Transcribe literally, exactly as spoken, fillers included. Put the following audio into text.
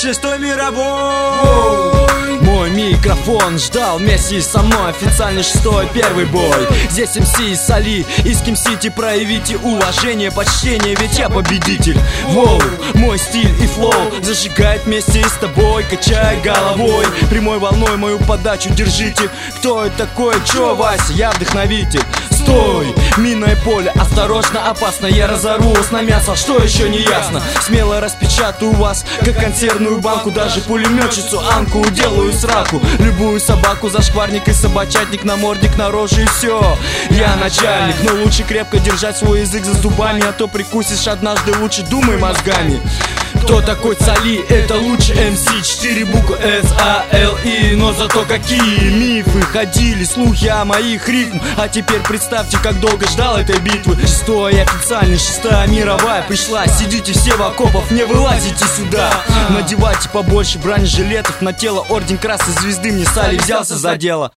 Шестой мировой. Мой микрофон ждал вместе со мной официальный шестой первый бой. Здесь эм си из Соли, из Ким-Сити. Проявите уважение, почтение, ведь я победитель. Воу, мой стиль и флоу зажигает вместе с тобой, качая головой. Прямой волной мою подачу держите. Кто это такой, чё, Вася, я вдохновитель. Стой, минное поле, осторожно, опасно. Я разорву вас на мясо, что еще не ясно. Смело распечатаю вас, как консервную банку. Даже пулеметчицу Анку уделаю сраку. Любую собаку, зашкварник и собачатник, намордник на роже и все. Я начальник, но лучше крепко держать свой язык за зубами, а то прикусишь однажды, лучше думай мозгами. Кто такой Соли? Это лучше эм си. Четыре буквы эс а эл и. Но зато какие мифы ходили, слухи о моих ритм. А теперь представьте, как долго ждал этой битвы. Шестой официальный, шестая мировая пришла. Сидите все в окопах, не вылазите сюда. Надевайте побольше бронежилетов на тело. Орден Красной Звезды мне Соли взялся за дело.